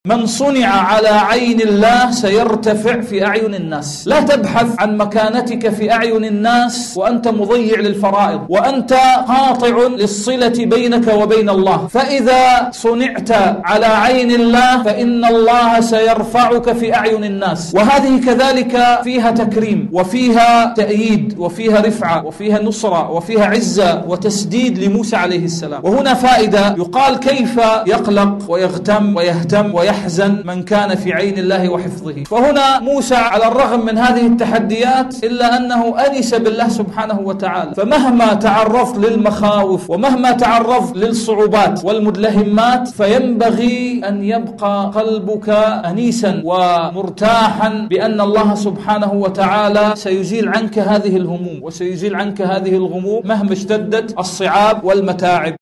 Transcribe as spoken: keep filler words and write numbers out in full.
من صنع على عين الله سيرتفع في أعين الناس. لا تبحث عن مكانتك في أعين الناس وأنت مضيع للفرائض، وأنت قاطع للصلة بينك وبين الله. فإذا صنعت على عين الله فإن الله سيرفعك في أعين الناس. وهذه كذلك فيها تكريم وفيها تأييد وفيها رفعة وفيها نصرة وفيها عزة وتسديد لموسى عليه السلام. وهنا فائدة، يقال كيف يقلق ويغتم ويهتم ويحزن من كان في عين الله وحفظه. فهنا موسى على الرغم من هذه التحديات إلا أنه أنس بالله سبحانه وتعالى. فمهما تعرضت للمخاوف ومهما تعرضت للصعوبات والمدلهمات فينبغي أن يبقى قلبك أنيسا ومرتاحا بأن الله سبحانه وتعالى سيزيل عنك هذه الهموم وسيزيل عنك هذه الغموم مهما اشتدت الصعاب والمتاعب.